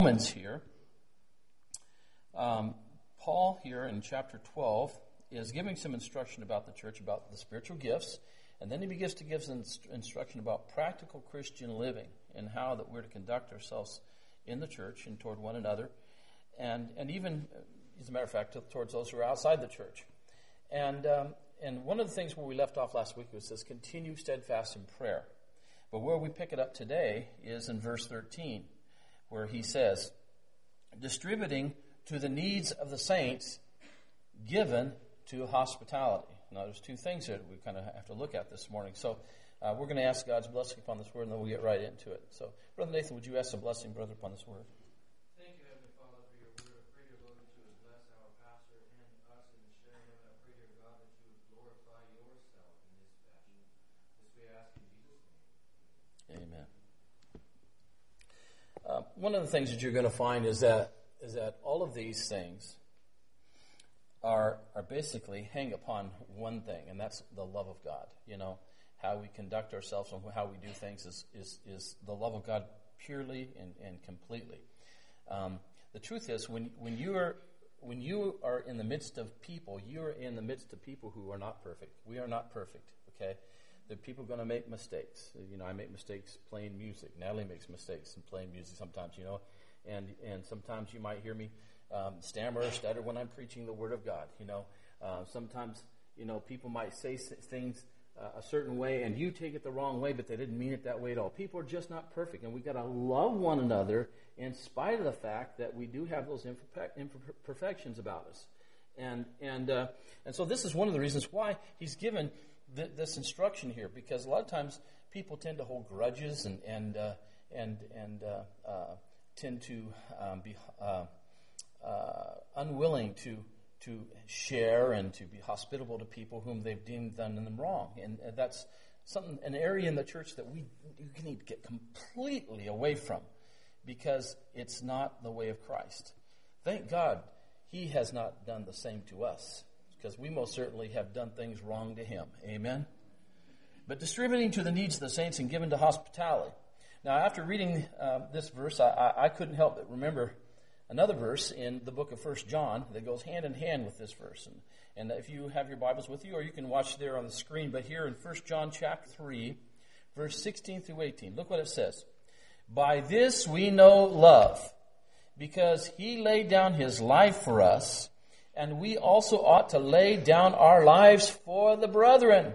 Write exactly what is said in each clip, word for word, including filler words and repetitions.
Romans here, um, Paul here in chapter twelve is giving some instruction about the church, about the spiritual gifts, and then he begins to give some instruction about practical Christian living and how that we're to conduct ourselves in the church and toward one another, and and even, as a matter of fact, towards those who are outside the church. And um, and one of the things where we left off last week was this: continue steadfast in prayer. But where we pick it up today is in verse thirteen, where he says, distributing to the needs of the saints, given to hospitality. Now, there's two things that we kind of have to look at this morning. So uh, we're going to ask God's blessing upon this word, and then we'll get right into it. So, Brother Nathan, would you ask some blessing, brother, upon this word? Thank you, Heavenly Father, for your word. I pray, dear Lord, that you would bless our pastor and us in the sharing of it. I pray, dear God, that you would glorify yourself in this fashion. This we ask in Jesus' name. Amen. Uh, one of the things that you're going to find is that is that all of these things are are basically hang upon one thing, and that's the love of God. You know, how we conduct ourselves and how we do things is is, is the love of God purely and, and completely. Um, the truth is, when when you are when you are in the midst of people, you are in the midst of people who are not perfect. We are not perfect. Okay. The people are going to make mistakes. You know, I make mistakes playing music. Natalie makes mistakes in playing music sometimes, you know. And and sometimes you might hear me um, stammer or stutter when I'm preaching the Word of God, you know. Uh, sometimes, you know, people might say things uh, a certain way and you take it the wrong way, but they didn't mean it that way at all. People are just not perfect. And we've got to love one another in spite of the fact that we do have those imperfections about us. And, and, uh, and so this is one of the reasons why he's given this instruction here, because a lot of times people tend to hold grudges and and uh, and and uh, uh, tend to um, be uh, uh, unwilling to to share and to be hospitable to people whom they've deemed done them wrong, and that's something an area in the church that we need to get completely away from, because it's not the way of Christ. Thank God He has not done the same to us, because we most certainly have done things wrong to Him. Amen? But distributing to the needs of the saints and given to hospitality. Now, after reading uh, this verse, I, I, I couldn't help but remember another verse in the book of First John that goes hand in hand with this verse. And, and if you have your Bibles with you, or you can watch there on the screen, but here in First John chapter three, verse sixteen through eighteen, look what it says. By this we know love, because He laid down His life for us, and we also ought to lay down our lives for the brethren.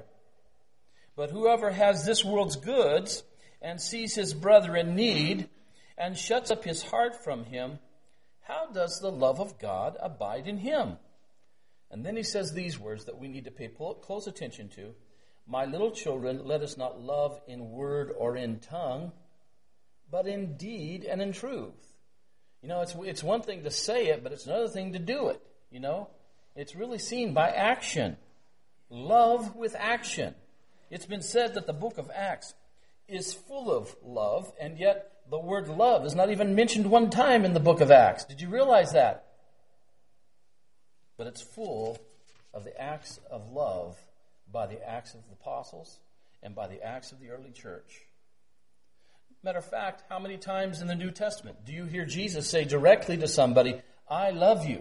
But whoever has this world's goods and sees his brother in need and shuts up his heart from him, how does the love of God abide in him? And then he says these words that we need to pay close attention to. My little children, let us not love in word or in tongue, but in deed and in truth. You know, it's it's one thing to say it, but it's another thing to do it. You know, it's really seen by action. Love with action. It's been said that the book of Acts is full of love, and yet the word love is not even mentioned one time in the book of Acts. Did you realize that? But it's full of the acts of love by the acts of the apostles and by the acts of the early church. Matter of fact, how many times in the New Testament do you hear Jesus say directly to somebody, I love you?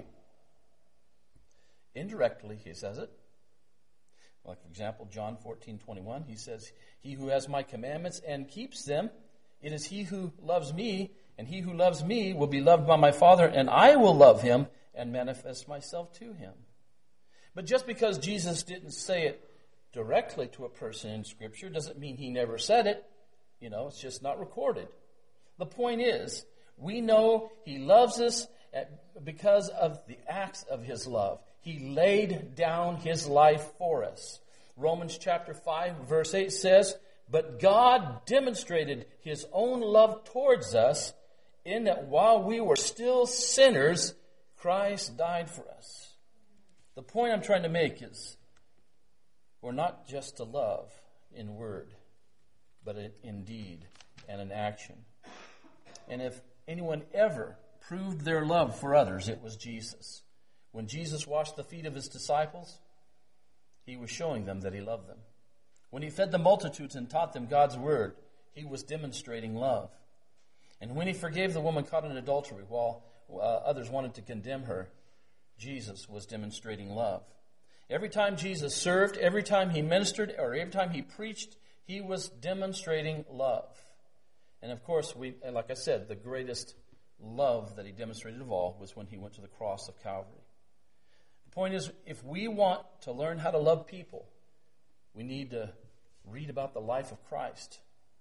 Indirectly, he says it. Like, for example, John fourteen twenty-one, he says, he who has my commandments and keeps them, it is he who loves me, and he who loves me will be loved by my Father, and I will love him and manifest myself to him. But just because Jesus didn't say it directly to a person in Scripture doesn't mean he never said it. You know, it's just not recorded. The point is, we know he loves us because of the acts of his love. He laid down his life for us. Romans chapter five, verse eight says, but God demonstrated his own love towards us in that while we were still sinners, Christ died for us. The point I'm trying to make is, we're not just to love in word, but in deed and in action. And if anyone ever proved their love for others, it was Jesus. When Jesus washed the feet of his disciples, he was showing them that he loved them. When he fed the multitudes and taught them God's word, he was demonstrating love. And when he forgave the woman caught in adultery, while uh, others wanted to condemn her, Jesus was demonstrating love. Every time Jesus served, every time he ministered, or every time he preached, he was demonstrating love. And of course, we, like I said, the greatest love that he demonstrated of all was when he went to the cross of Calvary. The point is, if we want to learn how to love people, we need to read about the life of Christ.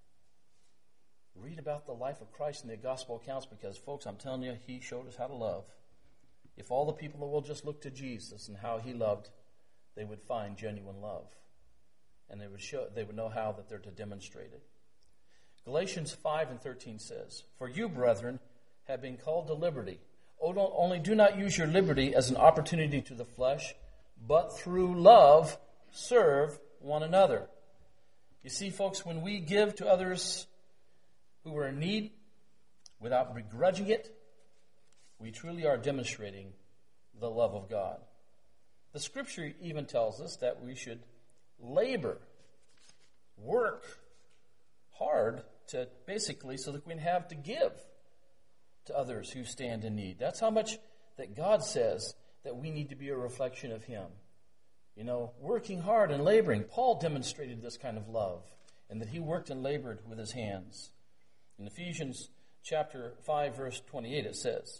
Read about the life of Christ in the gospel accounts, because, folks, I'm telling you, he showed us how to love. If all the people in the world just looked to Jesus and how he loved, they would find genuine love. And they would show, they would know how that they're to demonstrate it. Galatians five and thirteen says, "For you, brethren, have been called to liberty. Only do not use your liberty as an opportunity to the flesh, but through love serve one another." You see, folks, when we give to others who are in need without begrudging it, we truly are demonstrating the love of God. The Scripture even tells us that we should labor, work hard to basically so that we can have to give to others who stand in need. That's how much that God says that we need to be a reflection of him. You know, working hard and laboring. Paul demonstrated this kind of love, and that he worked and labored with his hands. In Ephesians chapter five, verse twenty-eight, it says,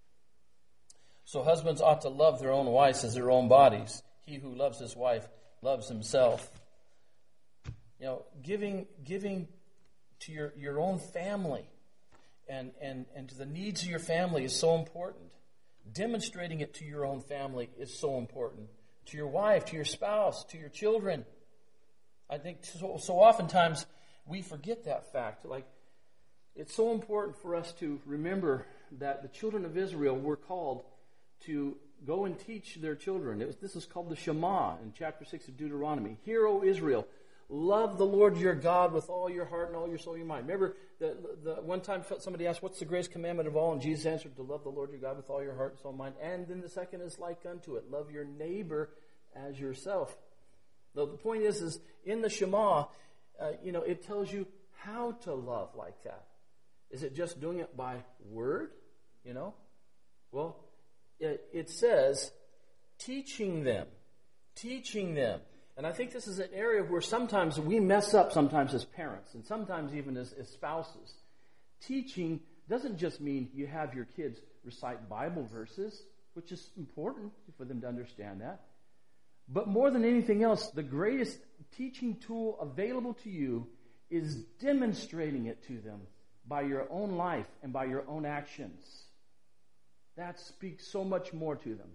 "So husbands ought to love their own wives as their own bodies. He who loves his wife loves himself." You know, giving giving to your, your own family and, and, and to the needs of your family is so important. Demonstrating it to your own family is so important. To your wife, to your spouse, to your children. I think so, so oftentimes we forget that fact. Like, it's so important for us to remember that the children of Israel were called to go and teach their children. It was, this is called the Shema in chapter six of Deuteronomy. "Hear, O Israel, love the Lord your God with all your heart and all your soul and your mind." Remember, the, the one time somebody asked, "What's the greatest commandment of all?" And Jesus answered, "To love the Lord your God with all your heart and soul and mind." And then the second is like unto it, "Love your neighbor as yourself." The, the point is, is in the Shema, uh, you know, it tells you how to love like that. Is it just doing it by word? You know? Well, it, it says teaching them. Teaching them. And I think this is an area where sometimes we mess up sometimes as parents and sometimes even as, as spouses. Teaching doesn't just mean you have your kids recite Bible verses, which is important for them to understand that. But more than anything else, the greatest teaching tool available to you is demonstrating it to them by your own life and by your own actions. That speaks so much more to them.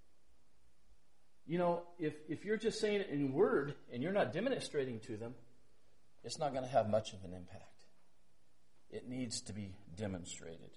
You know, if, if you're just saying it in word and you're not demonstrating to them, it's not going to have much of an impact. It needs to be demonstrated.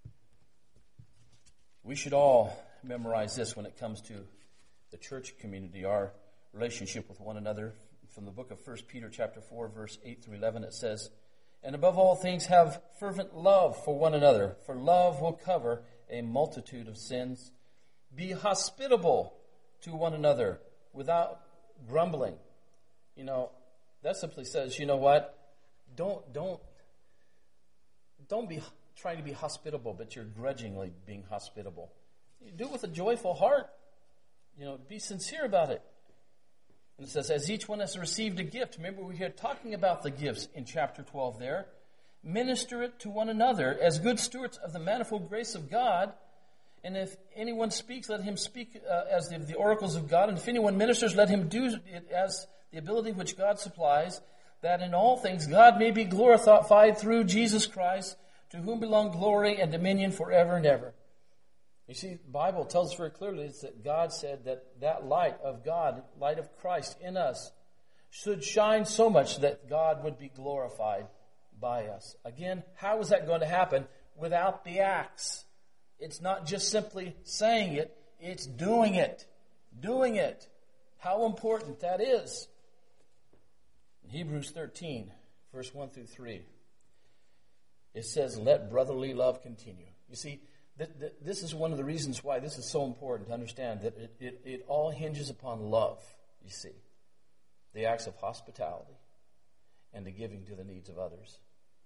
We should all memorize this when it comes to the church community, our relationship with one another. From the book of First Peter chapter four, verse eight through eleven, it says, "And above all things have fervent love for one another, for love will cover a multitude of sins. Be hospitable to one another without grumbling." You know, that simply says, you know what? Don't don't don't be trying to be hospitable, but you're grudgingly being hospitable. You do it with a joyful heart. You know, be sincere about it. And it says, "As each one has received a gift." Remember, we were talking about the gifts in chapter twelve there. "Minister it to one another as good stewards of the manifold grace of God. And if anyone speaks, let him speak uh, as the, the oracles of God. And if anyone ministers, let him do it as the ability which God supplies, that in all things God may be glorified through Jesus Christ, to whom belong glory and dominion forever and ever." You see, the Bible tells us very clearly that God said that that light of God, light of Christ in us, should shine so much that God would be glorified by us. Again, how is that going to happen? Without the acts. It's not just simply saying it, it's doing it. Doing it. How important that is. In Hebrews thirteen, verse one through three, it says, "Let brotherly love continue." You see, th- th- this is one of the reasons why this is so important to understand, that it, it, it all hinges upon love, you see. The acts of hospitality and the giving to the needs of others.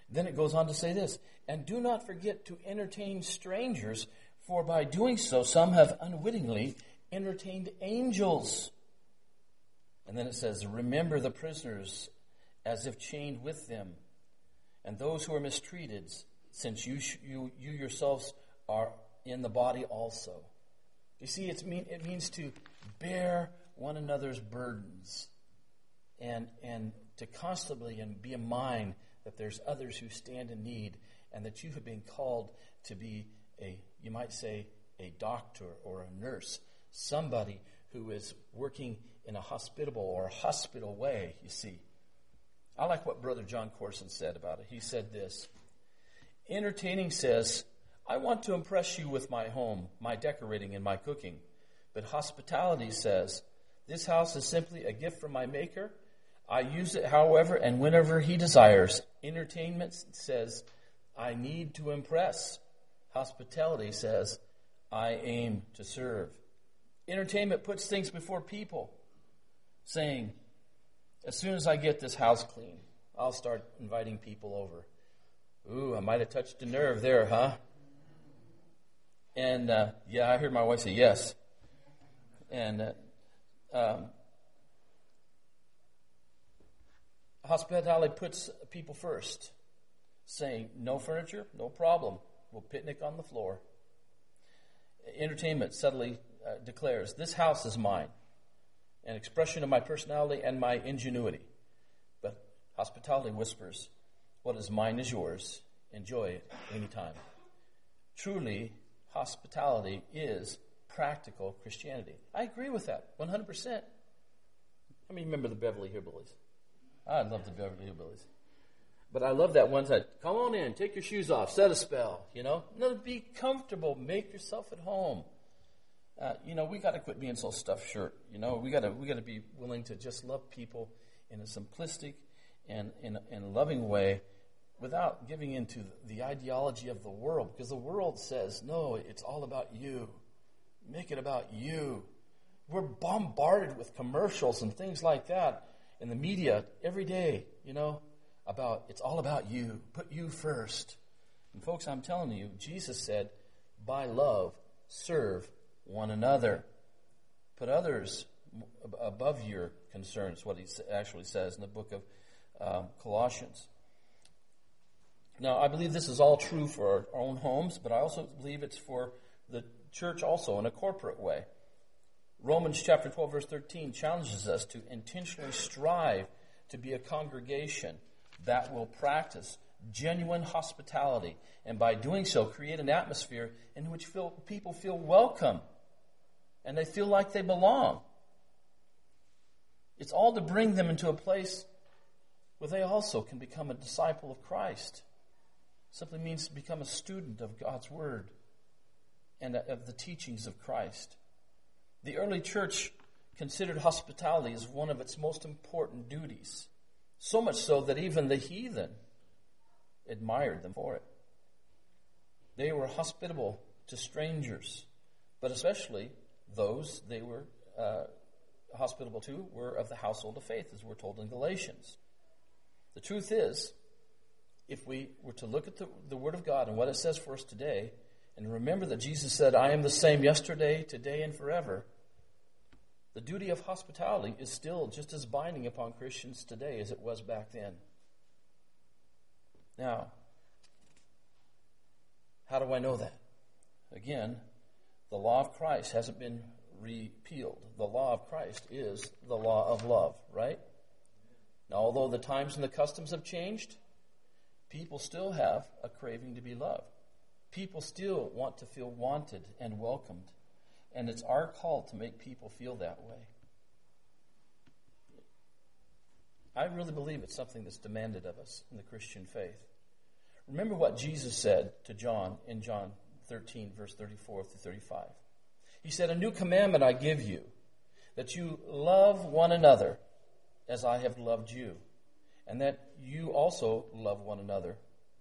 Then it goes on to say this, and do not forget to entertain strangers, for by doing so some have unwittingly entertained angels. And then it says, remember the prisoners as if chained with them, and those who are mistreated, since you you you yourselves are in the body also. You see, it's mean it means to bear one another's burdens, and and to constantly and be in mind that there's others who stand in need, and that you have been called to be a, you might say, a doctor or a nurse, somebody who is working in a hospitable or a hospital way, you see. I like what Brother John Corson said about it. He said this, entertaining says, I want to impress you with my home, my decorating, and my cooking. But hospitality says, this house is simply a gift from my Maker. I use it however and whenever he desires. Entertainment says, I need to impress. Hospitality says, I aim to serve. Entertainment puts things before people, saying, as soon as I get this house clean, I'll start inviting people over. Ooh, I might have touched a nerve there, huh? And, uh, yeah, I heard my wife say yes. And uh, um, hospitality puts people first, saying, no furniture, no problem. We'll picnic on the floor. Entertainment subtly uh, declares, this house is mine, an expression of my personality and my ingenuity. But hospitality whispers, what is mine is yours. Enjoy it anytime. Truly, hospitality is practical Christianity. I agree with that, one hundred percent. I mean, remember the Beverly Hillbillies? I love the Beverly Hillbillies. But I love that one side. Come on in, take your shoes off, set a spell, you know. No, be comfortable, make yourself at home. Uh, you know, we got to quit being so stuffed shirt. You know, we got to we got to be willing to just love people in a simplistic and in and loving way, without giving into the ideology of the world, because the world says, no, it's all about you. Make it about you. We're bombarded with commercials and things like that in the media every day, you know, about it's all about you. Put you first. And folks, I'm telling you, Jesus said, by love, serve one another. Put others above your concerns, what he actually says in the book of um, Colossians. Now, I believe this is all true for our, our own homes, but I also believe it's for the church also in a corporate way. Romans chapter twelve, verse thirteen challenges us to intentionally strive to be a congregation that will practice genuine hospitality, and by doing so, create an atmosphere in which feel, people feel welcome and they feel like they belong. It's all to bring them into a place where they also can become a disciple of Christ. Simply means to become a student of God's Word and of the teachings of Christ. The early church considered hospitality as one of its most important duties, so much so that even the heathen admired them for it. They were hospitable to strangers, but especially those they were uh, hospitable to were of the household of faith, as we're told in Galatians. The truth is, if we were to look at the, the Word of God and what it says for us today, and remember that Jesus said, I am the same yesterday, today, and forever, the duty of hospitality is still just as binding upon Christians today as it was back then. Now, how do I know that? Again, the law of Christ hasn't been repealed. The law of Christ is the law of love, right? Now, although the times and the customs have changed, people still have a craving to be loved. People still want to feel wanted and welcomed. And it's our call to make people feel that way. I really believe it's something that's demanded of us in the Christian faith. Remember what Jesus said to John in John thirteen, verse thirty-four through thirty-five. He said, a new commandment I give you, that you love one another as I have loved you, and that you also love one another.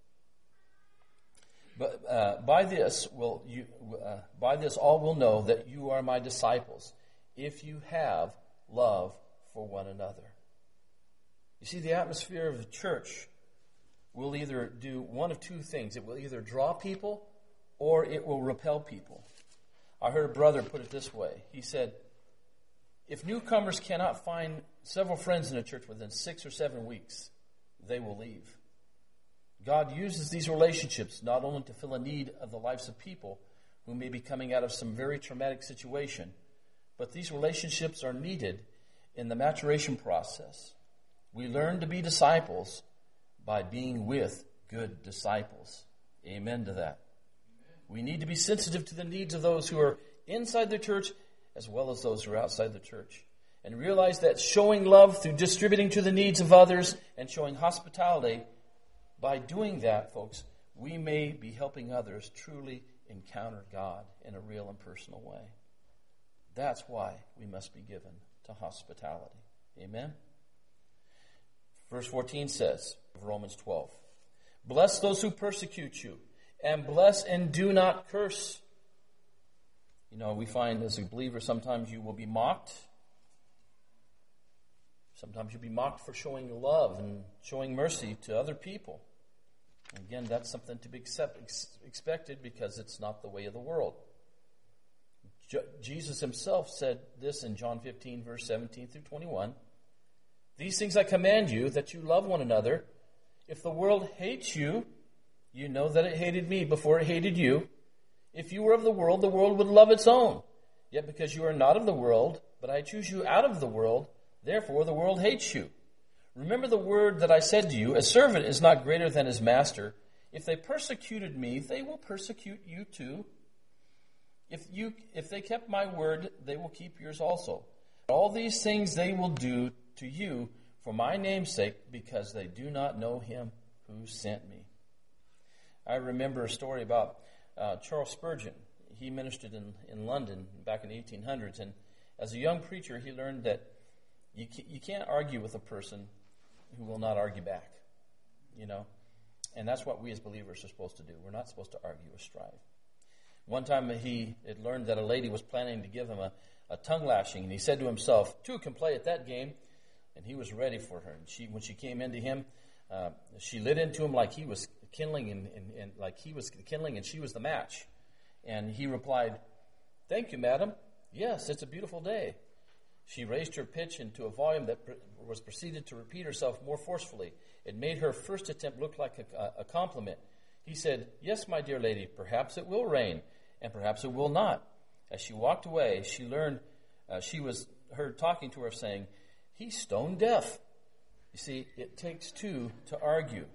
But uh, by this will you, uh, by this all will know that you are my disciples, if you have love for one another. You see, the atmosphere of the church will either do one of two things. It will either draw people or it will repel people. I heard a brother put it this way. He said, if newcomers cannot find several friends in a church within six or seven weeks, they will leave. God uses these relationships not only to fill a need of the lives of people who may be coming out of some very traumatic situation, but these relationships are needed in the maturation process. We learn to be disciples by being with good disciples. Amen to that. We need to be sensitive to the needs of those who are inside the church as well as those who are outside the church. And realize that showing love through distributing to the needs of others and showing hospitality, by doing that, folks, we may be helping others truly encounter God in a real and personal way. That's why we must be given to hospitality. Amen? Verse fourteen says of Romans twelve, bless those who persecute you, and bless and do not curse. You know, we find as a believer sometimes you will be mocked. Sometimes you'll be mocked for showing love and showing mercy to other people. Again, that's something to be accept, ex- expected because it's not the way of the world. Je- Jesus himself said this in John fifteen, verse seventeen through twenty-one. These things I command you, that you love one another. If the world hates you, you know that it hated me before it hated you. If you were of the world, the world would love its own. Yet because you are not of the world, but I choose you out of the world, therefore the world hates you. Remember the word that I said to you, a servant is not greater than his master. If they persecuted me, they will persecute you too. If you, if they kept my word, they will keep yours also. All these things they will do to you for my name's sake, because they do not know him who sent me. I remember a story about uh, Charles Spurgeon. He ministered in, in London back in the eighteen hundreds, and as a young preacher, he learned that you you can't argue with a person who will not argue back, you know. And that's what we as believers are supposed to do. We're not supposed to argue or strive. One time he had learned that a lady was planning to give him a, a tongue lashing, and he said to himself, two can play at that game, and he was ready for her. And she, when she came into him, uh, she lit into him like he was kindling, and, and, and like he was kindling, and she was the match. And he replied, thank you, madam. Yes, it's a beautiful day. She raised her pitch into a volume that was proceeded to repeat herself more forcefully. It made her first attempt look like a, a compliment. He said, yes, my dear lady, perhaps it will rain, and perhaps it will not. As she walked away, she learned, uh, she was heard talking to her saying, he's stone deaf. You see, it takes two to argue.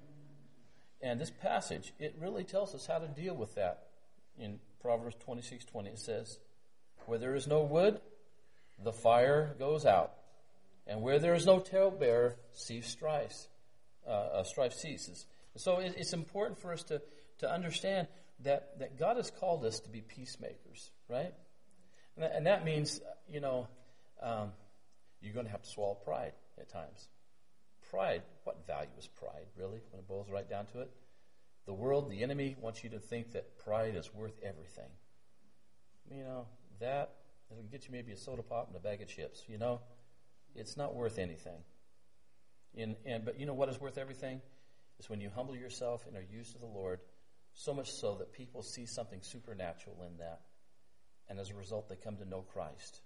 And this passage, it really tells us how to deal with that. In Proverbs twenty-six twenty, it says, where there is no wood, the fire goes out. And where there is no talebearer, cease strife. Uh, uh, strife ceases. So it, it's important for us to, to understand that, that God has called us to be peacemakers, right? And that, and that means, you know, um, you're going to have to swallow pride at times. Pride, what value is pride, really, when it boils right down to it? The world, the enemy, wants you to think that pride is worth everything. You know, that, it'll get you maybe a soda pop and a bag of chips, you know? It's not worth anything. In, and But you know what is worth everything? It's when you humble yourself and are used to the Lord, so much so that people see something supernatural in that. And as a result, they come to know Christ.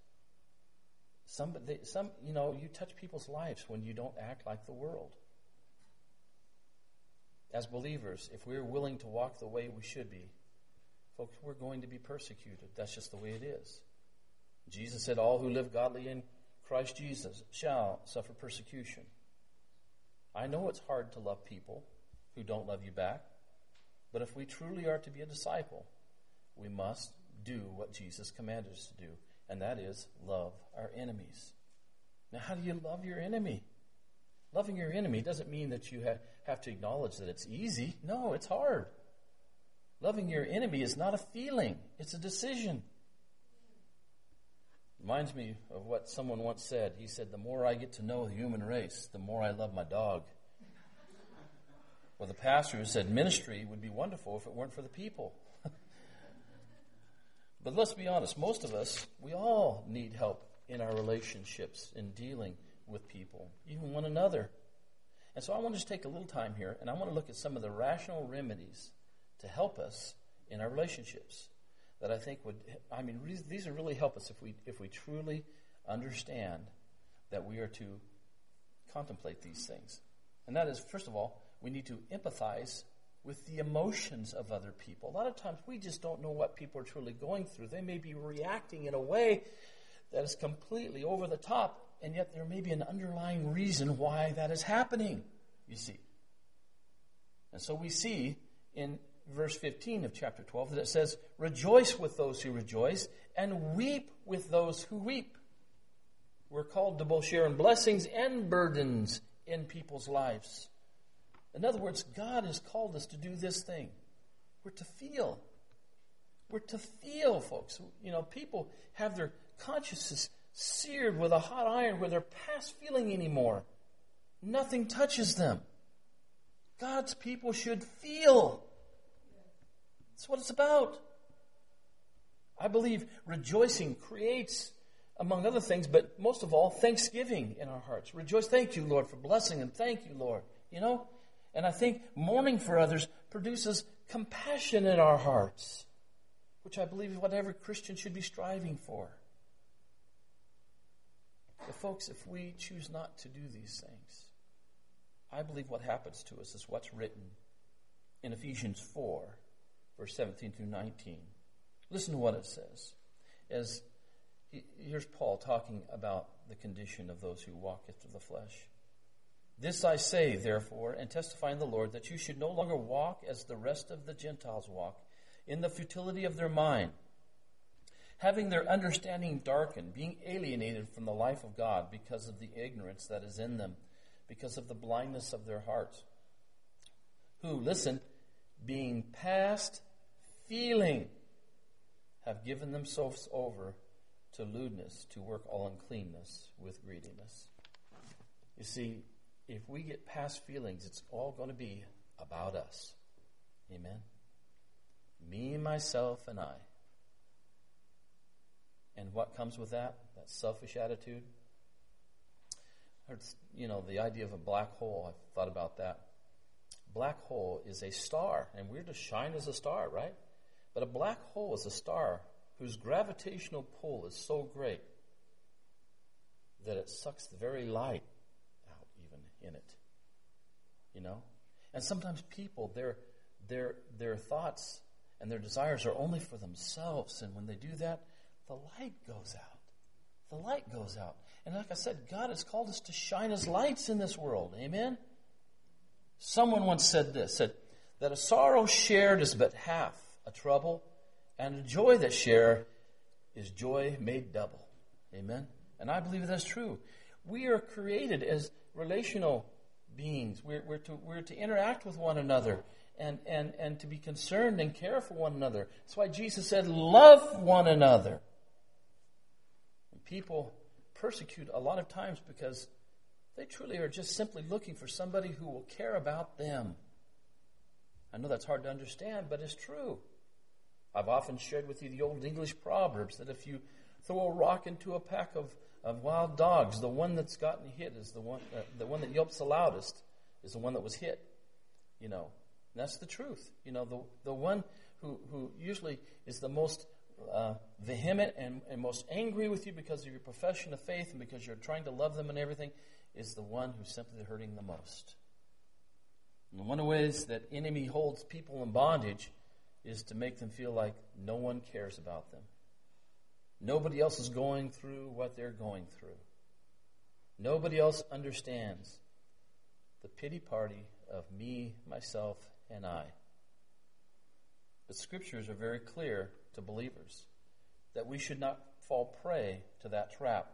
Some, they, some, you know, you touch people's lives when you don't act like the world. As believers, if we're willing to walk the way we should be, folks, we're going to be persecuted. That's just the way it is. Jesus said, all who live godly in Christ Jesus shall suffer persecution. I know it's hard to love people who don't love you back, but if we truly are to be a disciple, we must do what Jesus commanded us to do, and that is love our enemies. Now, how do you love your enemy? Loving your enemy doesn't mean that you have, have to acknowledge that it's easy. No, it's hard. Loving your enemy is not a feeling. It's a decision. Reminds me of what someone once said. He said, the more I get to know the human race, the more I love my dog. Or the pastor who said, ministry would be wonderful if it weren't for the people. But let's be honest, most of us, we all need help in our relationships, in dealing with people, even one another. And so I want to just take a little time here, and I want to look at some of the rational remedies to help us in our relationships that I think would, I mean, these would really help us if we if we truly understand that we are to contemplate these things. And that is, first of all, we need to empathize with the emotions of other people. A lot of times we just don't know what people are truly going through. They may be reacting in a way that is completely over the top, and yet there may be an underlying reason why that is happening, you see. And so we see in verse fifteen of chapter twelve that it says, rejoice with those who rejoice and weep with those who weep. We're called to both share in blessings and burdens in people's lives. In other words, God has called us to do this thing. We're to feel. We're to feel, folks. You know, people have their consciences seared with a hot iron where they're past feeling anymore. Nothing touches them. God's people should feel. That's what it's about. I believe rejoicing creates, among other things, but most of all, thanksgiving in our hearts. Rejoice. Thank you, Lord, for blessing them. Thank you, Lord. You know? And I think mourning for others produces compassion in our hearts, which I believe is what every Christian should be striving for. But folks, if we choose not to do these things, I believe what happens to us is what's written in Ephesians four, verse seventeen through nineteen. Listen to what it says. As he, here's Paul talking about the condition of those who walk after the flesh. This I say, therefore, and testify in the Lord, that you should no longer walk as the rest of the Gentiles walk, in the futility of their mind, having their understanding darkened, being alienated from the life of God because of the ignorance that is in them, because of the blindness of their hearts, who, listen, being past feeling, have given themselves over to lewdness, to work all uncleanness with greediness. You see, if we get past feelings, it's all going to be about us. Amen? Me, myself, and I. And what comes with that? That selfish attitude. You know, the idea of a black hole, I've thought about that. Black hole is a star, and we're to shine as a star, right? But a black hole is a star whose gravitational pull is so great that it sucks the very light out even in it. You know? And sometimes people, their their their thoughts and their desires are only for themselves, and when they do that, the light goes out. The light goes out. And like I said, God has called us to shine as lights in this world. Amen? Someone once said this, said that a sorrow shared is but half a trouble, and a joy that shared is joy made double. Amen? And I believe that's true. We are created as relational beings. We're, we're, to, we're to interact with one another and, and, and to be concerned and care for one another. That's why Jesus said, love one another. And people persecute a lot of times because they truly are just simply looking for somebody who will care about them. I know that's hard to understand, but it's true. I've often shared with you the old English proverbs that if you throw a rock into a pack of, of wild dogs, the one that's gotten hit is the one uh, the one that yelps the loudest is the one that was hit. You know, and that's the truth. You know, the the one who, who usually is the most uh, vehement and, and most angry with you because of your profession of faith and because you're trying to love them and everything is the one who's simply hurting the most. And one of the ways that enemy holds people in bondage is to make them feel like no one cares about them. Nobody else is going through what they're going through. Nobody else understands the pity party of me, myself, and I. But scriptures are very clear to believers that we should not fall prey to that trap.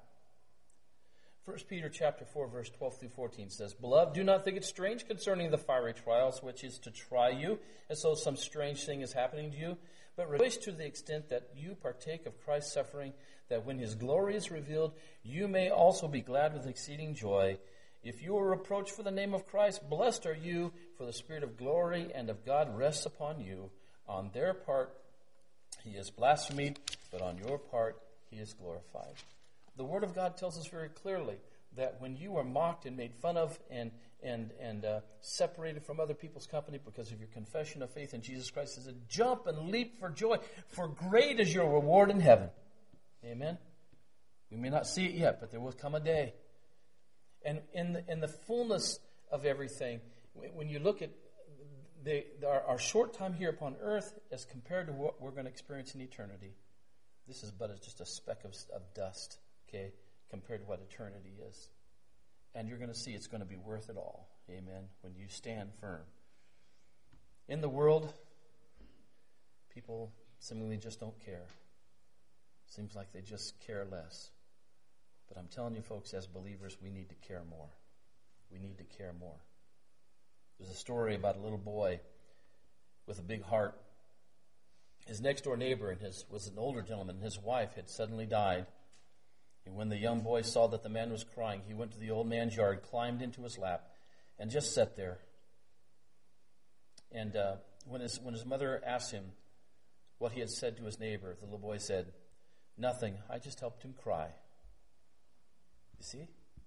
First Peter chapter four, verse twelve through fourteen says, Beloved, do not think it strange concerning the fiery trials, which is to try you, as though some strange thing is happening to you. But rejoice to the extent that you partake of Christ's suffering, that when his glory is revealed, you may also be glad with exceeding joy. If you are reproached for the name of Christ, blessed are you, for the Spirit of glory and of God rests upon you. On their part, he is blasphemed, but on your part, he is glorified. The Word of God tells us very clearly that when you are mocked and made fun of and and and uh, separated from other people's company because of your confession of faith in Jesus Christ, is a jump and leap for joy, for great is your reward in heaven. Amen? We may not see it yet, but there will come a day. And in the, in the fullness of everything, when you look at the, our, our short time here upon earth as compared to what we're going to experience in eternity, this is but just a speck of, of dust, okay, compared to what eternity is. And you're going to see it's going to be worth it all, amen, when you stand firm. In the world, people seemingly just don't care. Seems like they just care less. But I'm telling you, folks, as believers, we need to care more. We need to care more. There's a story about a little boy with a big heart. His next-door neighbor and his, was an older gentleman. His wife had suddenly died. And when the young boy saw that the man was crying, he went to the old man's yard, climbed into his lap, and just sat there. And uh, when his when his mother asked him what he had said to his neighbor, the little boy said, "Nothing. I just helped him cry." You see?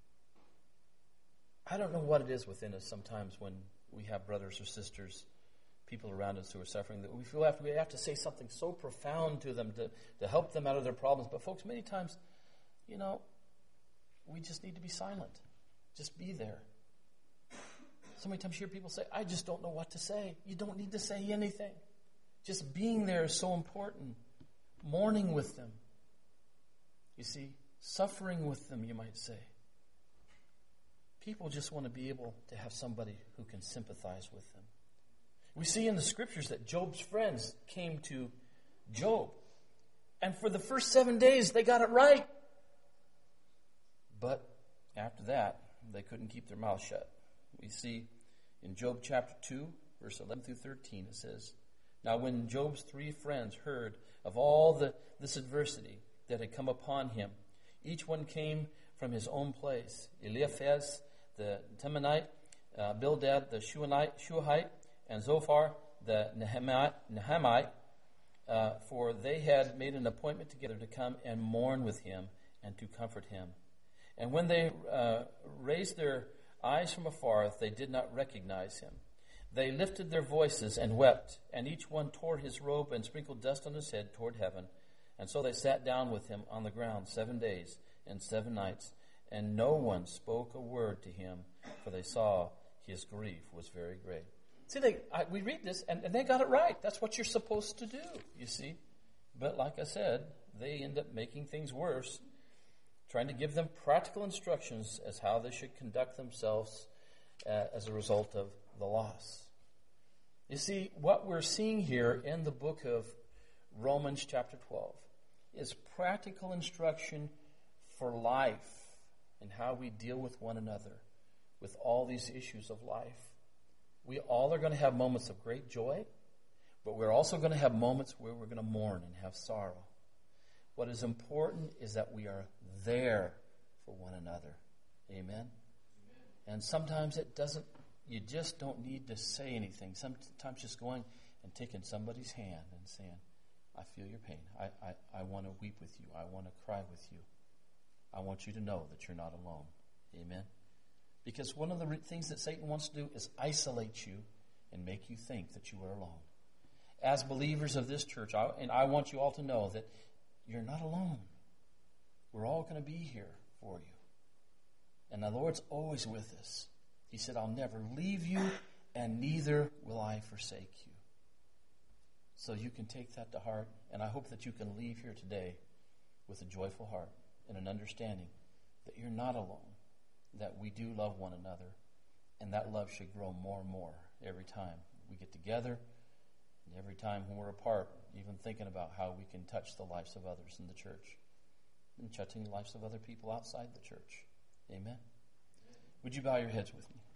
I don't know what it is within us sometimes when we have brothers or sisters, people around us who are suffering, that we feel like we have to say something so profound to them to, to help them out of their problems. But folks, many times, you know, we just need to be silent. Just be there. So many times you hear people say, "I just don't know what to say." You don't need to say anything. Just being there is so important. Mourning with them. You see, suffering with them, you might say. People just want to be able to have somebody who can sympathize with them. We see in the scriptures that Job's friends came to Job. And for the first seven days, they got it right. But after that, they couldn't keep their mouth shut. We see in Job chapter two, verse eleven through thirteen, it says, "Now when Job's three friends heard of all the, this adversity that had come upon him, each one came from his own place. Eliphaz the Temanite, uh, Bildad the Shuhite, Shuhite, and Zophar the Nehemite, Nehemite uh, for they had made an appointment together to come and mourn with him and to comfort him. And when they uh, raised their eyes from afar, they did not recognize him. They lifted their voices and wept, and each one tore his robe and sprinkled dust on his head toward heaven. And so they sat down with him on the ground seven days and seven nights, and no one spoke a word to him, for they saw his grief was very great." See, they, I, we read this, and, and they got it right. That's what you're supposed to do, you see. But like I said, they end up making things worse, trying to give them practical instructions as how they should conduct themselves uh, as a result of the loss. You see, what we're seeing here in the book of Romans chapter twelve is practical instruction for life and how we deal with one another with all these issues of life. We all are going to have moments of great joy, but we're also going to have moments where we're going to mourn and have sorrow. What is important is that we are there for one another. Amen? Amen. And sometimes it doesn't, you just don't need to say anything. Sometimes just going and taking somebody's hand and saying, "I feel your pain. I, I, I want to weep with you. I want to cry with you. I want you to know that you're not alone." Amen? Because one of the re- things that Satan wants to do is isolate you and make you think that you are alone. As believers of this church, I, and I want you all to know that you're not alone. We're all going to be here for you. And the Lord's always with us. He said, "I'll never leave you, and neither will I forsake you." So you can take that to heart, and I hope that you can leave here today with a joyful heart and an understanding that you're not alone, that we do love one another, and that love should grow more and more every time we get together and every time when we're apart, even thinking about how we can touch the lives of others in the church and touching the lives of other people outside the church. Amen? Would you bow your heads with me?